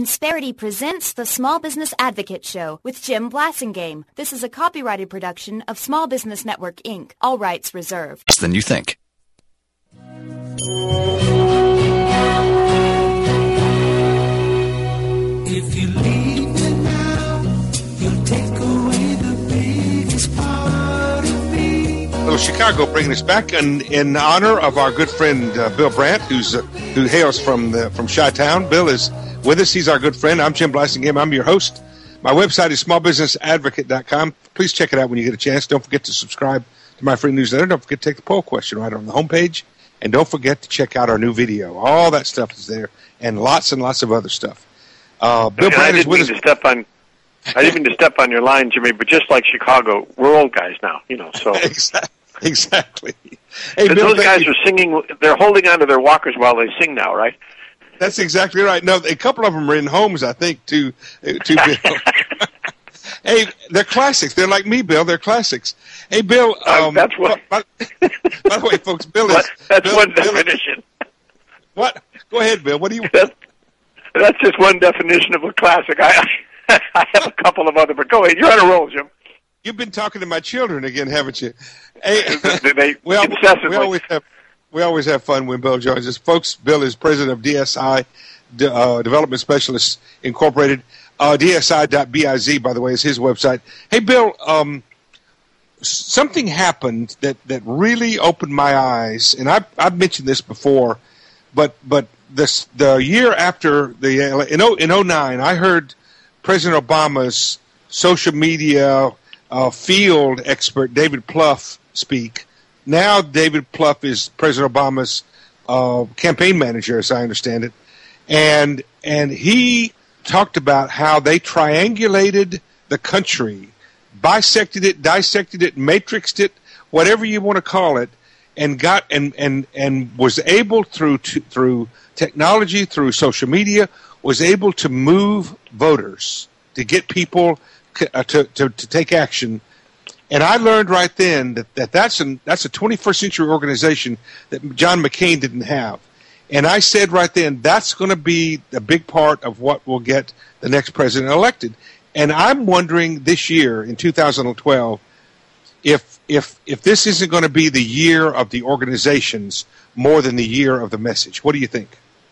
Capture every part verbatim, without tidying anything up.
Insperity presents the Small Business Advocate Show with Jim Blasingame. This is a copyrighted production of Small Business Network, Incorporated. All rights reserved. Than you think. If you leave me now, you'll take away the biggest part of me. Little Chicago bringing us back in, in honor of our good friend uh, Bill Brandt, who's uh, who hails from the, from Chi-Town. Bill is with us. He's our good friend. I'm Jim Blasingame. I'm your host. My website is small business advocate dot com. Please check it out when you get a chance. Don't forget to subscribe to my free newsletter. Don't forget to take the poll question right on the homepage. And don't forget to check out our new video. All that stuff is there, and lots and lots of other stuff. Uh, Bill and Brandt I is didn't with mean us. to step on. I didn't mean to step on your line, Jimmy. But just like Chicago, we're old guys now, you know. So exactly. exactly. Hey, but Bill, those guys you. are singing. They're holding onto their walkers while they sing now, right? That's exactly right. No, a couple of them are in homes, I think, too. To Bill. Hey, they're classics. They're like me, Bill. They're classics. Hey, Bill. Um, uh, that's what. By, by the way, folks, Bill is. What? That's Bill, one Bill definition. Is, what? Go ahead, Bill. What do you? That's, that's just one definition of a classic. I I have a couple of other, but go ahead. You're on a roll, Jim. You've been talking to my children again, haven't you? Hey, they we, al- incessantly. we always have we always have fun when Bill joins us. Folks, Bill is president of D S I, uh, Development Specialists Incorporated. Uh, D S I dot biz, by the way, is his website. Hey, Bill, um, something happened that, that really opened my eyes, and I've, I've mentioned this before, but but this the year after the in oh, in oh nine, I heard President Obama's social media uh, field expert David Plouffe speak. Now David Plouffe is President Obama's uh, campaign manager, as I understand it, and and he talked about how they triangulated the country, bisected it, dissected it, matrixed it, whatever you want to call it, and got and and and was able through to, through technology, through social media, was able to move voters, to get people uh, to, to to take action. And I learned right then that, that that's an that's a twenty-first century organization that John McCain didn't have. And I said right then, that's going to be a big part of what will get the next president elected. And I'm wondering this year, in two thousand twelve, if if if this isn't going to be the year of the organizations more than the year of the message. What do you think?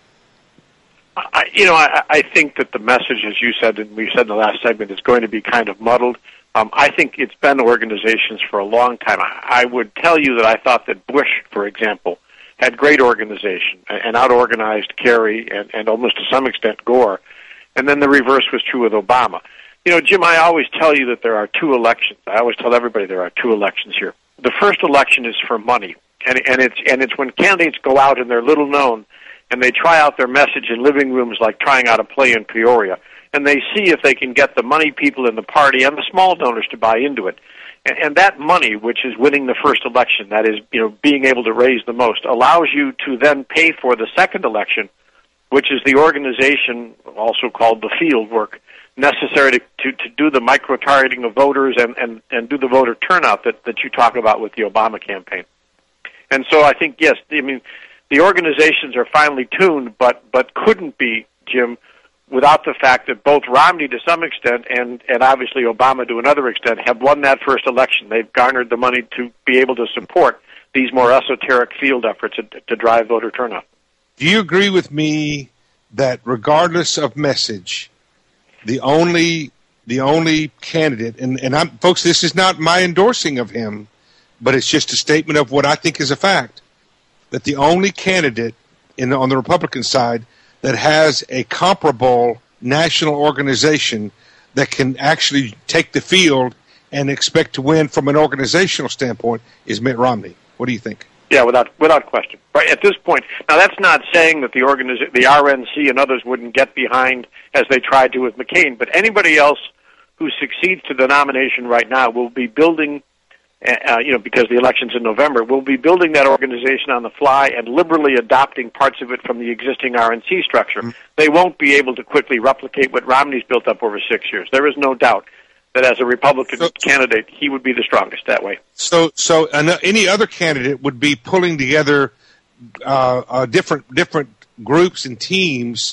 I, you know, I, I think that the message, as you said, and we said in the last segment, is going to be kind of muddled. Um, I think it's been organizations for a long time. I, I would tell you that I thought that Bush, for example, had great organization and out-organized Kerry and, and almost to some extent Gore. And then the reverse was true with Obama. You know, Jim, I always tell you that there are two elections. I always tell everybody there are two elections here. The first election is for money, and, and it's and it's when candidates go out and they're little known, and they try out their message in living rooms like trying out a play in Peoria, and they see if they can get the money people in the party and the small donors to buy into it. And, and that money, which is winning the first election, that is, you know, being able to raise the most, allows you to then pay for the second election, which is the organization, also called the field work, necessary to, to, to do the micro-targeting of voters and, and, and do the voter turnout that, that you talk about with the Obama campaign. And so I think, yes, I mean, the organizations are finely tuned, but, but couldn't be, Jim, without the fact that both Romney to some extent and, and obviously Obama to another extent have won that first election. They've garnered the money to be able to support these more esoteric field efforts to, to drive voter turnout. Do you agree with me that regardless of message, the only the only candidate, and, and I'm, folks, this is not my endorsing of him, but it's just a statement of what I think is a fact, that the only candidate in the, on the Republican side that has a comparable national organization that can actually take the field and expect to win from an organizational standpoint is Mitt Romney. What do you think? Yeah, without without question. Right at this point, now that's not saying that the organiza- the R N C and others wouldn't get behind as they tried to with McCain, but anybody else who succeeds to the nomination right now will be building, uh, you know, because the election's in November, will be building that organization on the fly and liberally adopting parts of it from the existing R N C structure. Mm-hmm. They won't be able to quickly replicate what Romney's built up over six years. There is no doubt that as a Republican so, candidate, he would be the strongest that way. So, so uh, any other candidate would be pulling together uh, uh, different different groups and teams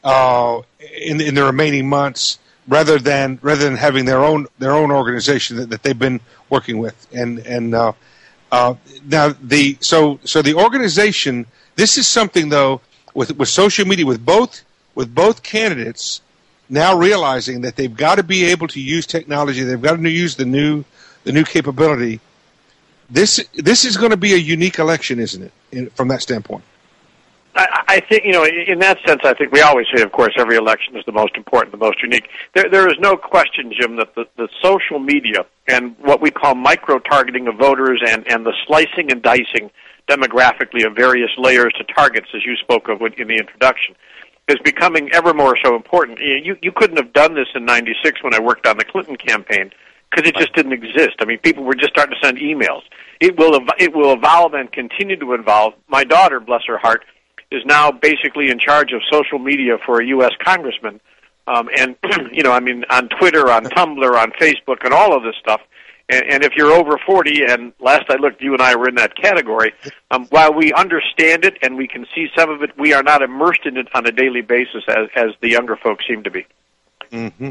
uh, in in the remaining months, rather than rather than having their own their own organization that, that they've been working with. And and uh, uh, now the so so the organization. This is something though with with social media with both with both candidates now realizing that they've got to be able to use technology. They've got to use the new the new capability. This this is going to be a unique election, isn't it? In, from that standpoint. I, I think, you know, in that sense, I think we always say, of course, every election is the most important, the most unique. There, there is no question, Jim, that the, the social media and what we call micro-targeting of voters and, and the slicing and dicing demographically of various layers to targets, as you spoke of in the introduction, is becoming ever more so important. You, you couldn't have done this in ninety-six when I worked on the Clinton campaign because it just didn't exist. I mean, people were just starting to send emails. It will, ev- it will evolve and continue to evolve. My daughter, bless her heart, is now basically in charge of social media for a U S congressman. Um, and, you know, I mean, on Twitter, on Tumblr, on Facebook, and all of this stuff. And, and if you're over forty, and last I looked, you and I were in that category, um, while we understand it and we can see some of it, we are not immersed in it on a daily basis as, as the younger folks seem to be. Mm-hmm.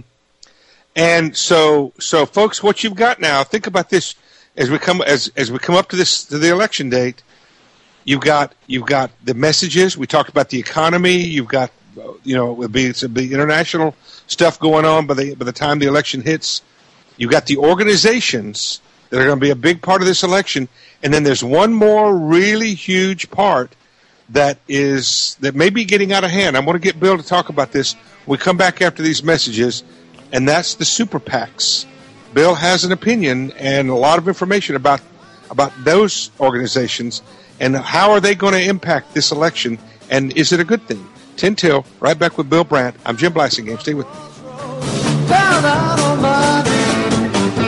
And so, so folks, what you've got now, think about this as we come as as we come up to this to the election date. You've got you've got the messages. We talked about the economy. You've got you know it would be it's a big international stuff going on by the by the time the election hits. You've got the organizations that are going to be a big part of this election, and then there's one more really huge part that is that may be getting out of hand. I want to get Bill to talk about this. We come back after these messages, and that's the super PACs. Bill has an opinion and a lot of information about about those organizations. And how are they going to impact this election? And is it a good thing? ten till, right back with Bill Brandt. I'm Jim Blassingame. Stay with me. Down out on my knee.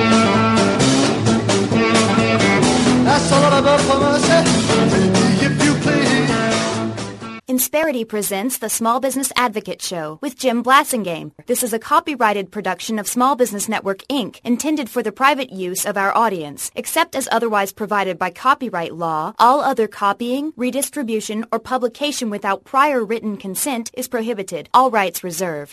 That's all I love for mercy. If you please. Insperity presents the Small Business Advocate Show with Jim Blassingame. This is a copyrighted production of Small Business Network, Incorporated, intended for the private use of our audience. Except as otherwise provided by copyright law, all other copying, redistribution, or publication without prior written consent is prohibited. All rights reserved.